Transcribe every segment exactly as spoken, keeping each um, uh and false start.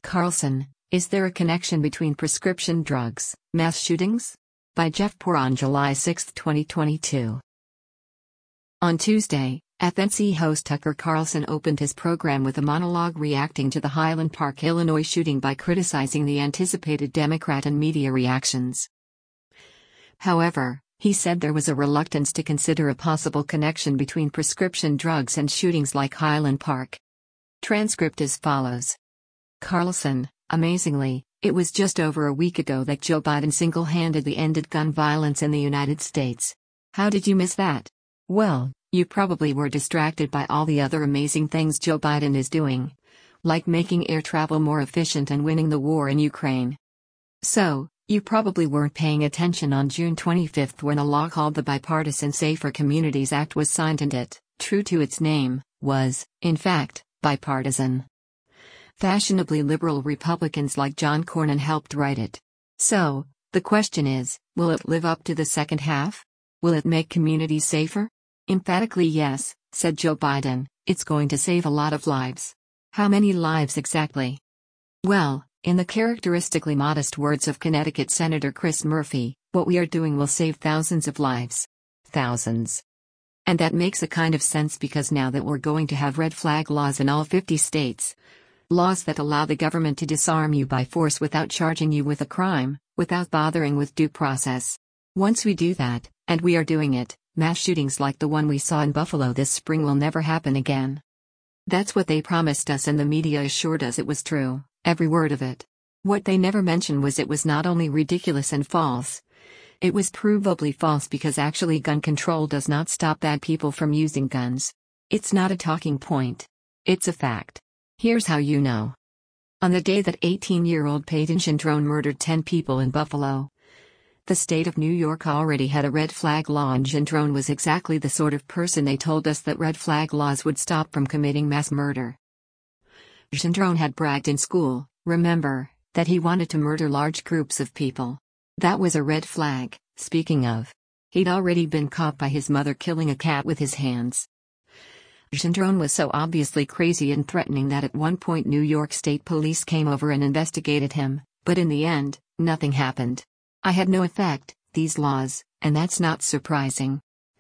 Carlson, is there a connection between prescription drugs, mass shootings? By Jeff Poor on July sixth, twenty twenty-two. On Tuesday, F N C host Tucker Carlson opened his program with a monologue reacting to the Highland Park, Illinois shooting by criticizing the anticipated Democrat and media reactions. However, he said there was a reluctance to consider a possible connection between prescription drugs and shootings like Highland Park. Transcript as follows. Carlson, amazingly, it was just over a week ago that Joe Biden single-handedly ended gun violence in the United States. How did you miss that? Well, you probably were distracted by all the other amazing things Joe Biden is doing, like making air travel more efficient and winning the war in Ukraine. So, you probably weren't paying attention on June twenty-fifth when a law called the Bipartisan Safer Communities Act was signed, and it, true to its name, was, in fact, bipartisan. Fashionably liberal Republicans like John Cornyn helped write it. So, the question is, will it live up to the second half? Will it make communities safer? Emphatically yes, said Joe Biden, it's going to save a lot of lives. How many lives exactly? Well, in the characteristically modest words of Connecticut Senator Chris Murphy, what we are doing will save thousands of lives. Thousands. And that makes a kind of sense, because now that we're going to have red flag laws in all fifty states, laws that allow the government to disarm you by force without charging you with a crime, without bothering with due process. Once we do that, and we are doing it, mass shootings like the one we saw in Buffalo this spring will never happen again. That's what they promised us, and the media assured us it was true, every word of it. What they never mentioned was it was not only ridiculous and false, it was provably false, because actually gun control does not stop bad people from using guns. It's not a talking point. It's a fact. Here's how you know. On the day that eighteen-year-old Peyton Gendron murdered ten people in Buffalo, the state of New York already had a red flag law, and Gendron was exactly the sort of person they told us that red flag laws would stop from committing mass murder. Gendron had bragged in school, remember, that he wanted to murder large groups of people. That was a red flag. Speaking of, he'd already been caught by his mother killing a cat with his hands. Gendron was so obviously crazy and threatening that at one point New York State Police came over and investigated him, but in the end, nothing happened. I had no effect, these laws, and that's not surprising.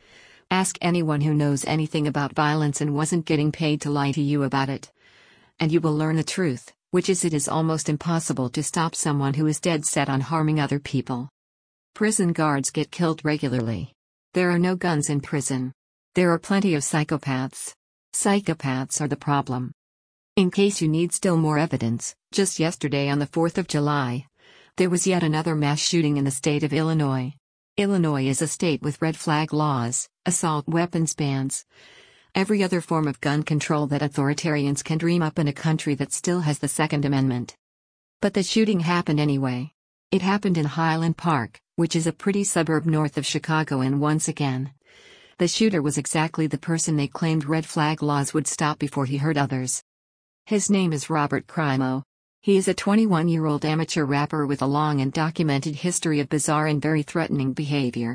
Ask anyone who knows anything about violence and wasn't getting paid to lie to you about it, and you will learn the truth, which is it is almost impossible to stop someone who is dead set on harming other people. Prison guards get killed regularly. There are no guns in prison. There are plenty of psychopaths. Psychopaths are the problem. In case you need still more evidence, just yesterday on the fourth of July, there was yet another mass shooting in the state of Illinois. Illinois is a state with red flag laws, assault weapons bans, every other form of gun control that authoritarians can dream up in a country that still has the Second Amendment. But the shooting happened anyway. It happened in Highland Park, which is a pretty suburb north of Chicago, and once again, the shooter was exactly the person they claimed red flag laws would stop before he hurt others. His name is Robert Crimo. He is a twenty-one-year-old amateur rapper with a long and documented history of bizarre and very threatening behavior.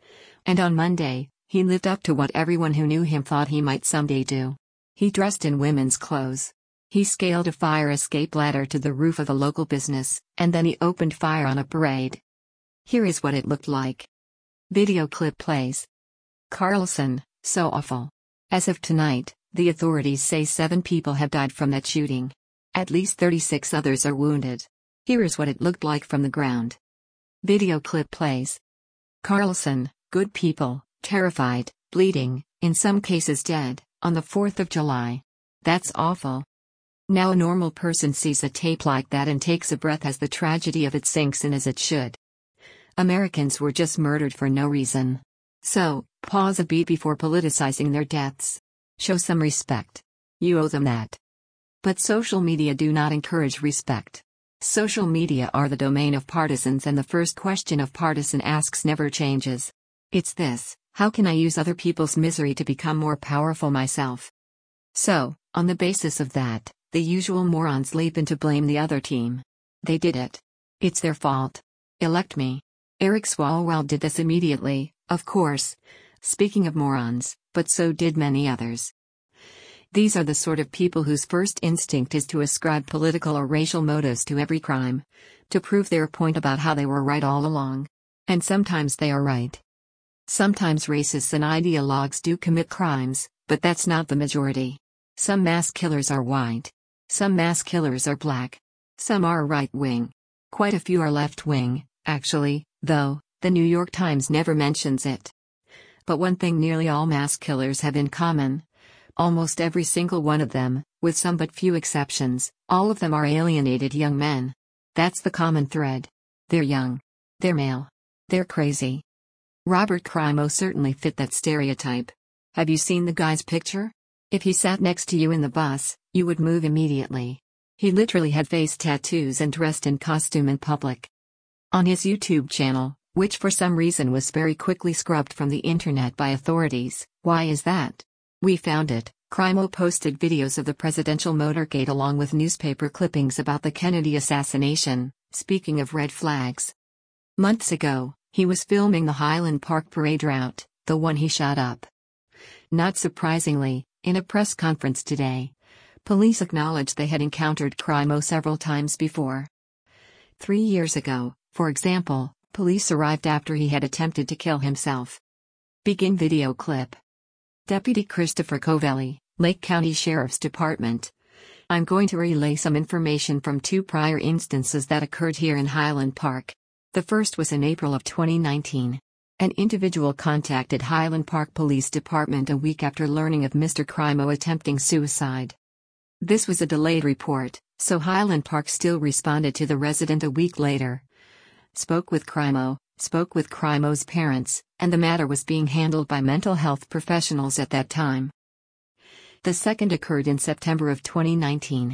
And on Monday, he lived up to what everyone who knew him thought he might someday do. He dressed in women's clothes. He scaled a fire escape ladder to the roof of a local business, and then he opened fire on a parade. Here is what it looked like. Video clip plays. Carlson, so awful. As of tonight, the authorities say seven people have died from that shooting. At least thirty-six others are wounded. Here is what it looked like from the ground. Video clip plays. Carlson, good people, terrified, bleeding, in some cases dead, on the fourth of July. That's awful. Now a normal person sees a tape like that and takes a breath as the tragedy of it sinks in, as it should. Americans were just murdered for no reason. So, pause a beat before politicizing their deaths. Show some respect. You owe them that. But social media do not encourage respect. Social media are the domain of partisans, and the first question of partisan asks never changes. It's this: how can I use other people's misery to become more powerful myself? So, on the basis of that, the usual morons leap in to blame the other team. They did it. It's their fault. Elect me. Eric Swalwell did this immediately, of course. Speaking of morons, but so did many others. These are the sort of people whose first instinct is to ascribe political or racial motives to every crime, to prove their point about how they were right all along. And sometimes they are right. Sometimes racists and ideologues do commit crimes, but that's not the majority. Some mass killers are white. Some mass killers are black. Some are right-wing. Quite a few are left-wing, actually, though the New York Times never mentions it. But one thing nearly all mass killers have in common. Almost every single one of them, with some but few exceptions, all of them are alienated young men. That's the common thread. They're young. They're male. They're crazy. Robert Crimo certainly fit that stereotype. Have you seen the guy's picture? If he sat next to you in the bus, you would move immediately. He literally had face tattoos and dressed in costume in public. On his YouTube channel, which for some reason was very quickly scrubbed from the internet by authorities, why is that? We found it. Crimo posted videos of the presidential motorcade along with newspaper clippings about the Kennedy assassination. Speaking of red flags. Months ago, he was filming the Highland Park parade route, the one he shot up. Not surprisingly, in a press conference today, police acknowledged they had encountered Crimo several times before. Three years ago, for example, police arrived after he had attempted to kill himself. Begin video clip. Deputy Christopher Covelli, Lake County Sheriff's Department. I'm going to relay some information from two prior instances that occurred here in Highland Park. The first was in April of twenty nineteen. An individual contacted Highland Park Police Department a week after learning of Mister Crimo attempting suicide. This was a delayed report, so Highland Park still responded to the resident a week later. Spoke with Crimo, spoke with Crimo's parents, and the matter was being handled by mental health professionals at that time. The second occurred in September of twenty nineteen.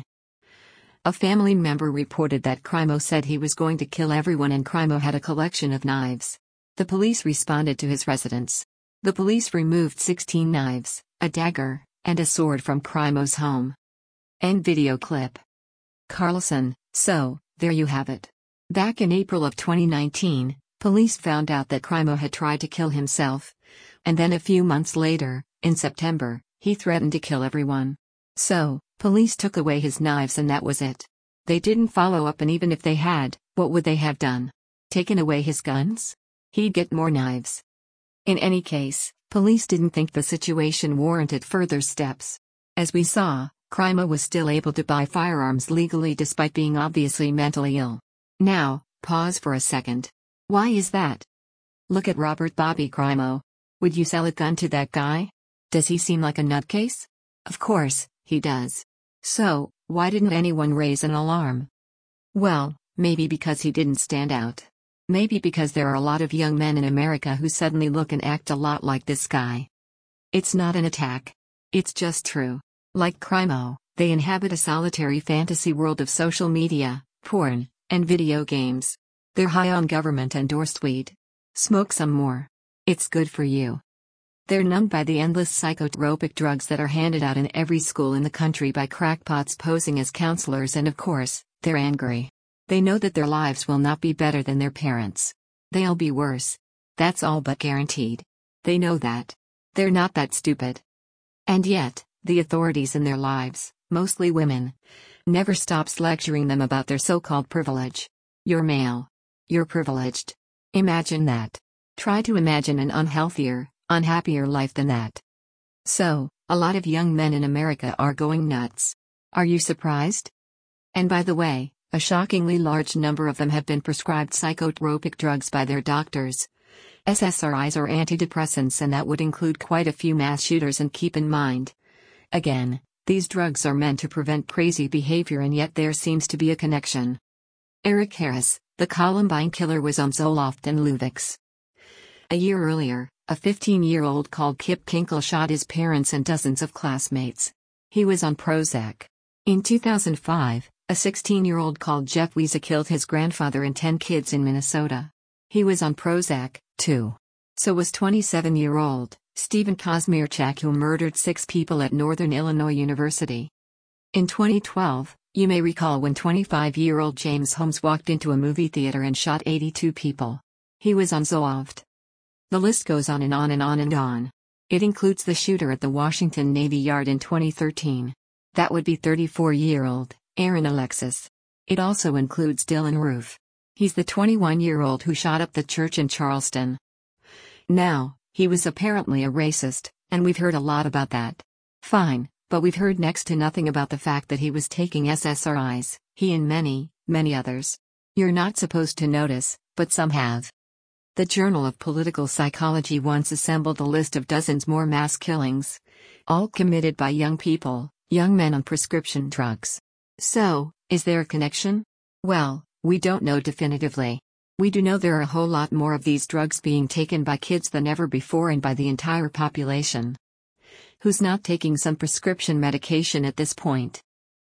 A family member reported that Crimo said he was going to kill everyone and Crimo had a collection of knives. The police responded to his residence. The police removed sixteen knives, a dagger, and a sword from Crimo's home. End video clip. Carlson. So, there you have it. Back in April of twenty nineteen, police found out that Crimo had tried to kill himself. And then a few months later, in September, he threatened to kill everyone. So, police took away his knives and that was it. They didn't follow up, and even if they had, what would they have done? Taken away his guns? He'd get more knives. In any case, police didn't think the situation warranted further steps. As we saw, Crimo was still able to buy firearms legally despite being obviously mentally ill. Now, pause for a second. Why is that? Look at Robert Bobby Crimo. Would you sell a gun to that guy? Does he seem like a nutcase? Of course, he does. So, why didn't anyone raise an alarm? Well, maybe because he didn't stand out. Maybe because there are a lot of young men in America who suddenly look and act a lot like this guy. It's not an attack. It's just true. Like Crimo, they inhabit a solitary fantasy world of social media, porn, and video games. They're high on government-endorsed weed. Smoke some more. It's good for you. They're numbed by the endless psychotropic drugs that are handed out in every school in the country by crackpots posing as counselors, and of course, they're angry. They know that their lives will not be better than their parents'. They'll be worse. That's all but guaranteed. They know that. They're not that stupid. And yet, the authorities in their lives, mostly women, never stops lecturing them about their so-called privilege. You're male. You're privileged. Imagine that. Try to imagine an unhealthier, unhappier life than that. So, a lot of young men in America are going nuts. Are you surprised? And by the way, a shockingly large number of them have been prescribed psychotropic drugs by their doctors. S S R Is or antidepressants, and that would include quite a few mass shooters. And keep in mind, again, these drugs are meant to prevent crazy behavior, and yet there seems to be a connection. Eric Harris, the Columbine killer, was on Zoloft and Luvox. A year earlier, a fifteen-year-old called Kip Kinkle shot his parents and dozens of classmates. He was on Prozac. In two thousand five, a sixteen-year-old called Jeff Wiesa killed his grandfather and ten kids in Minnesota. He was on Prozac, too. So was twenty-seven-year-old Stephen Kosmierczak, who murdered six people at Northern Illinois University. In twenty twelve, you may recall when twenty-five-year-old James Holmes walked into a movie theater and shot eighty-two people. He was on Zoloft. The list goes on and on and on and on. It includes the shooter at the Washington Navy Yard in twenty thirteen. That would be thirty-four-year-old Aaron Alexis. It also includes Dylann Roof. He's the twenty-one-year-old who shot up the church in Charleston. Now, he was apparently a racist, and we've heard a lot about that. Fine, but we've heard next to nothing about the fact that he was taking S S R Is, he and many, many others. You're not supposed to notice, but some have. The Journal of Political Psychology once assembled a list of dozens more mass killings, all committed by young people, young men on prescription drugs. So, is there a connection? Well, we don't know definitively. We do know there are a whole lot more of these drugs being taken by kids than ever before and by the entire population. Who's not taking some prescription medication at this point?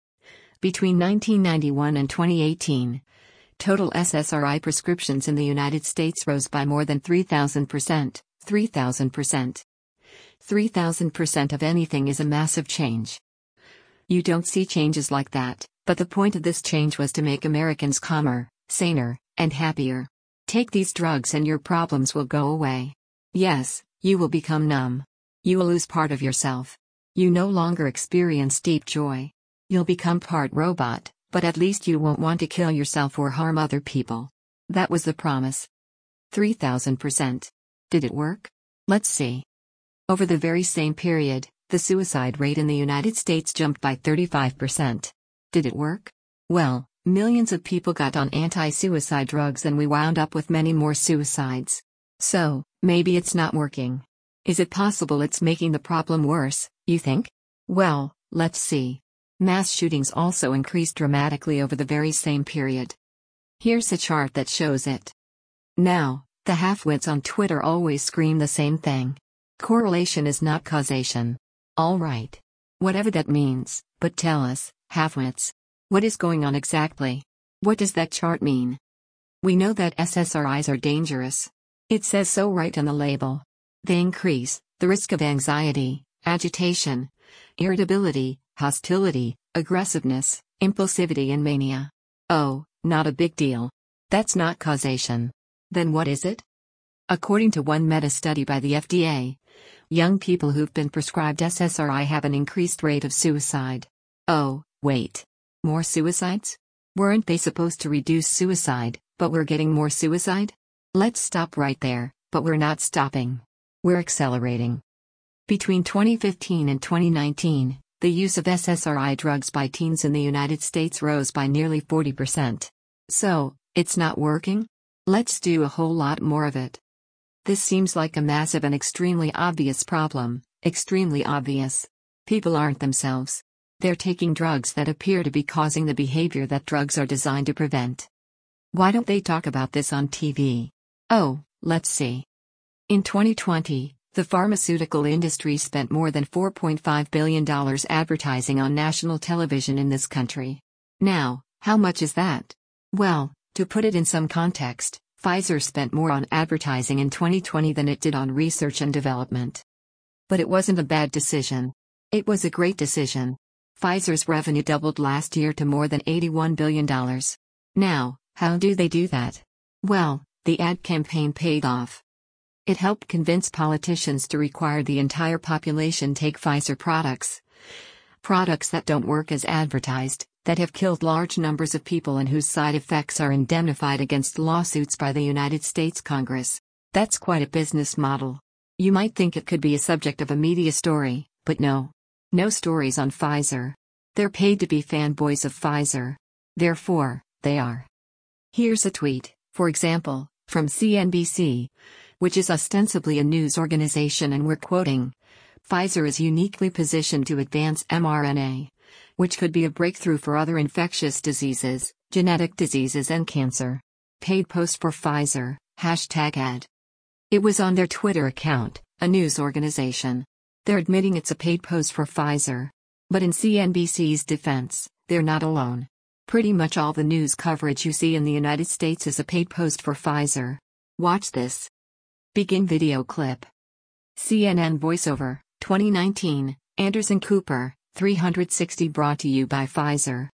Between nineteen ninety-one and twenty eighteen, total S S R I prescriptions in the United States rose by more than three thousand percent. three thousand percent. three thousand percent of anything is a massive change. You don't see changes like that, but the point of this change was to make Americans calmer, saner, and happier. Take these drugs and your problems will go away. Yes, you will become numb. You will lose part of yourself. You no longer experience deep joy. You'll become part robot, but at least you won't want to kill yourself or harm other people. That was the promise. three thousand percent. Did it work? Let's see. Over the very same period, the suicide rate in the United States jumped by thirty-five percent. Did it work? Well, millions of people got on anti-suicide drugs and we wound up with many more suicides. So, maybe it's not working. Is it possible it's making the problem worse, you think? Well, let's see. Mass shootings also increased dramatically over the very same period. Here's a chart that shows it. Now, the half-wits on Twitter always scream the same thing. Correlation is not causation. All right. Whatever that means, but tell us, half-wits. What is going on exactly? What does that chart mean? We know that S S R Is are dangerous. It says so right on the label. They increase the risk of anxiety, agitation, irritability, hostility, aggressiveness, impulsivity and mania. Oh, not a big deal. That's not causation. Then what is it? According to one meta-study by the F D A, young people who've been prescribed S S R I have an increased rate of suicide. Oh, wait. More suicides? Weren't they supposed to reduce suicide, but we're getting more suicide? Let's stop right there, but we're not stopping. We're accelerating. Between twenty fifteen and twenty nineteen, the use of S S R I drugs by teens in the United States rose by nearly forty percent. So, it's not working? Let's do a whole lot more of it. This seems like a massive and extremely obvious problem, extremely obvious. People aren't themselves. They're taking drugs that appear to be causing the behavior that drugs are designed to prevent. Why don't they talk about this on T V? Oh, let's see. In twenty twenty, the pharmaceutical industry spent more than four point five billion dollars advertising on national television in this country. Now, how much is that? Well, to put it in some context, Pfizer spent more on advertising in twenty twenty than it did on research and development. But it wasn't a bad decision. It was a great decision. Pfizer's revenue doubled last year to more than eighty-one billion dollars. Now, how do they do that? Well, the ad campaign paid off. It helped convince politicians to require the entire population take Pfizer products. Products that don't work as advertised, that have killed large numbers of people and whose side effects are indemnified against lawsuits by the United States Congress. That's quite a business model. You might think it could be a subject of a media story, but no. No stories on Pfizer. They're paid to be fanboys of Pfizer. Therefore, they are. Here's a tweet, for example, from C N B C, which is ostensibly a news organization, and we're quoting, "Pfizer is uniquely positioned to advance mRNA, which could be a breakthrough for other infectious diseases, genetic diseases and cancer. Paid post for Pfizer, hashtag ad." It was on their Twitter account, a news organization. They're admitting it's a paid post for Pfizer. But in C N B C's defense, they're not alone. Pretty much all the news coverage you see in the United States is a paid post for Pfizer. Watch this. Begin video clip. C N N voiceover, twenty nineteen, Anderson Cooper, three sixty brought to you by Pfizer.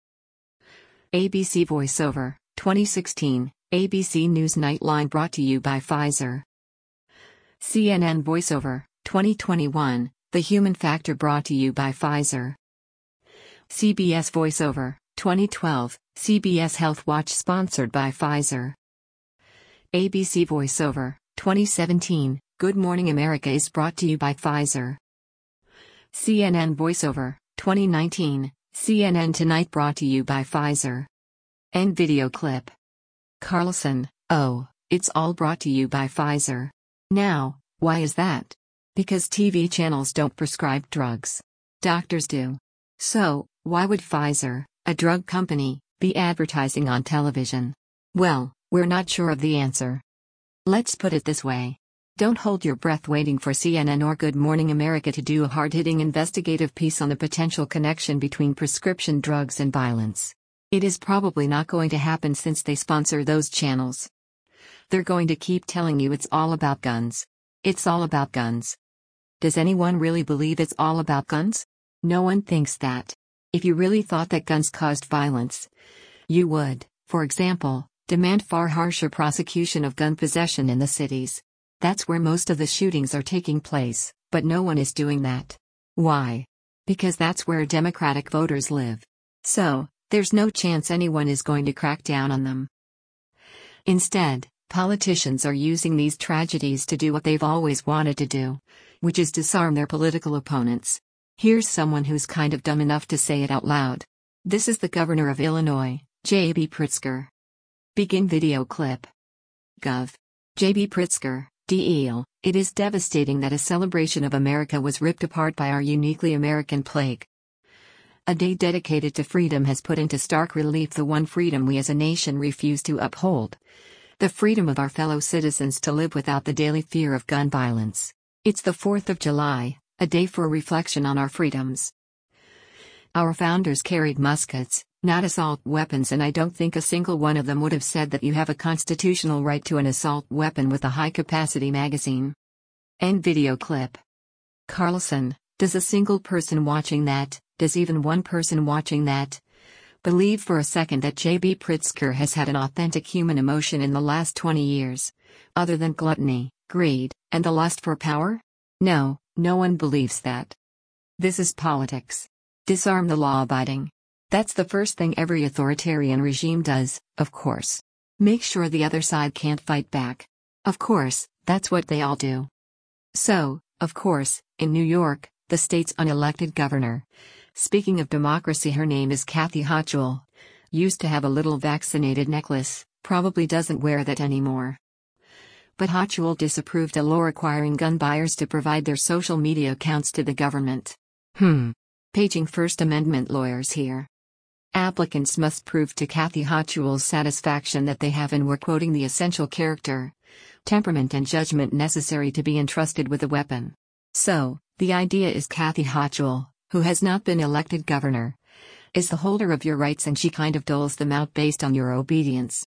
A B C voiceover, twenty sixteen, A B C News Nightline brought to you by Pfizer. C N N voiceover, twenty twenty-one, The Human Factor brought to you by Pfizer. C B S Voiceover, twenty twelve, C B S Health Watch sponsored by Pfizer. A B C Voiceover, twenty seventeen, Good Morning America is brought to you by Pfizer. C N N Voiceover, twenty nineteen, C N N Tonight brought to you by Pfizer. End video clip. Carlson, oh, it's all brought to you by Pfizer. Now, why is that? Because T V channels don't prescribe drugs. Doctors do. So, why would Pfizer, a drug company, be advertising on television? Well, we're not sure of the answer. Let's put it this way. Don't hold your breath waiting for C N N or Good Morning America to do a hard-hitting investigative piece on the potential connection between prescription drugs and violence. It is probably not going to happen since they sponsor those channels. They're going to keep telling you it's all about guns. It's all about guns. Does anyone really believe it's all about guns? No one thinks that. If you really thought that guns caused violence, you would, for example, demand far harsher prosecution of gun possession in the cities. That's where most of the shootings are taking place, but no one is doing that. Why? Because that's where Democratic voters live. So, there's no chance anyone is going to crack down on them. Instead, politicians are using these tragedies to do what they've always wanted to do, which is disarm their political opponents. Here's someone who's kind of dumb enough to say it out loud. This is the governor of Illinois, J B Pritzker. Begin video clip. Gov. J B Pritzker, D L, it is devastating that a celebration of America was ripped apart by our uniquely American plague. A day dedicated to freedom has put into stark relief the one freedom we as a nation refuse to uphold. The freedom of our fellow citizens to live without the daily fear of gun violence. It's the fourth of July, a day for reflection on our freedoms. Our founders carried muskets, not assault weapons, and I don't think a single one of them would have said that you have a constitutional right to an assault weapon with a high-capacity magazine. End video clip. Carlson, does a single person watching that, does even one person watching that, believe for a second that J B Pritzker has had an authentic human emotion in the last twenty years, other than gluttony, greed, and the lust for power? No, no one believes that. This is politics. Disarm the law-abiding. That's the first thing every authoritarian regime does, of course. Make sure the other side can't fight back. Of course, that's what they all do. So, of course, in New York, the state's unelected governor, speaking of democracy, her name is Kathy Hochul, used to have a little vaccinated necklace, probably doesn't wear that anymore. But Hochul disapproved a law requiring gun buyers to provide their social media accounts to the government. Hmm. Paging First Amendment lawyers here. Applicants must prove to Kathy Hochul's satisfaction that they have and were quoting the essential character, temperament and judgment necessary to be entrusted with a weapon. So, the idea is Kathy Hochul, who has not been elected governor, is the holder of your rights and she kind of doles them out based on your obedience.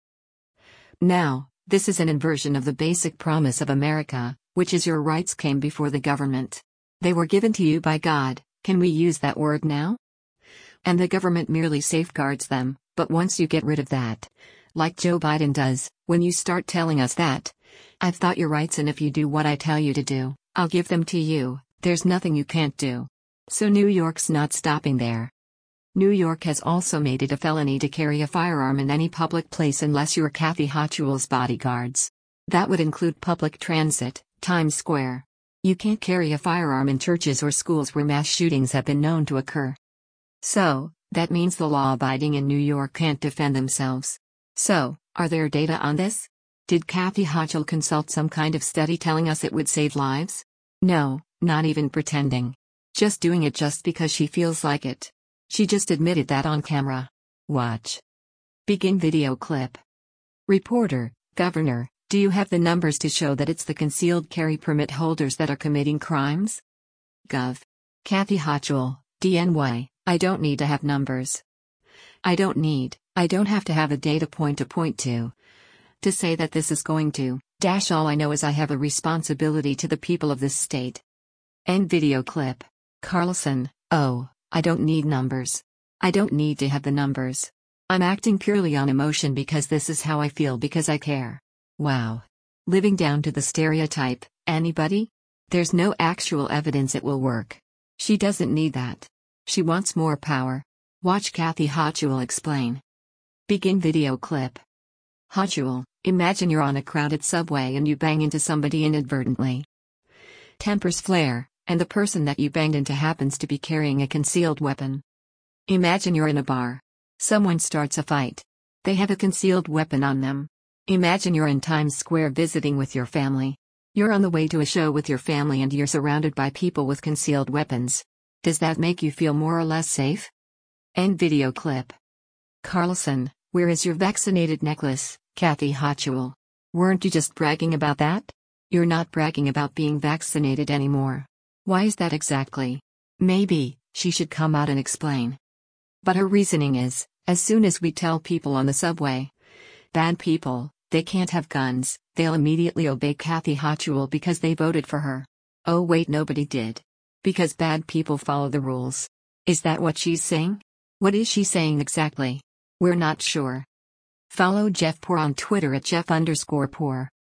Now, this is an inversion of the basic promise of America, which is your rights came before the government. They were given to you by God, can we use that word now? And the government merely safeguards them, but once you get rid of that, like Joe Biden does, when you start telling us that, I've thought your rights and if you do what I tell you to do, I'll give them to you, there's nothing you can't do. So New York's not stopping there. New York has also made it a felony to carry a firearm in any public place unless you're Kathy Hochul's bodyguards. That would include public transit, Times Square. You can't carry a firearm in churches or schools where mass shootings have been known to occur. So, that means the law-abiding in New York can't defend themselves. So, are there data on this? Did Kathy Hochul consult some kind of study telling us it would save lives? No, not even pretending. Just doing it just because she feels like it. She just admitted that on camera. Watch. Begin video clip. Reporter, Governor, do you have the numbers to show that it's the concealed carry permit holders that are committing crimes? Gov. Kathy Hochul, D N Y, I don't need to have numbers. I don't need, I don't have to have a data point to point to. To say that this is going to, dash all I know is I have a responsibility to the people of this state. End video clip. Carlson, oh, I don't need numbers. I don't need to have the numbers. I'm acting purely on emotion because this is how I feel because I care. Wow. Living down to the stereotype, anybody? There's no actual evidence it will work. She doesn't need that. She wants more power. Watch Kathy Hochul explain. Begin video clip. Hochul, imagine you're on a crowded subway and you bang into somebody inadvertently. Tempers flare, and the person that you banged into happens to be carrying a concealed weapon. Imagine you're in a bar. Someone starts a fight. They have a concealed weapon on them. Imagine you're in Times Square visiting with your family. You're on the way to a show with your family and you're surrounded by people with concealed weapons. Does that make you feel more or less safe? End video clip. Carlson, where is your vaccinated necklace, Kathy Hochul? Weren't you just bragging about that? You're not bragging about being vaccinated anymore. Why is that exactly? Maybe she should come out and explain. But her reasoning is, as soon as we tell people on the subway, bad people, they can't have guns, they'll immediately obey Kathy Hochul because they voted for her. Oh wait, nobody did. Because bad people follow the rules. Is that what she's saying? What is she saying exactly? We're not sure. Follow Jeff Poor on Twitter at Jeff underscore Poor.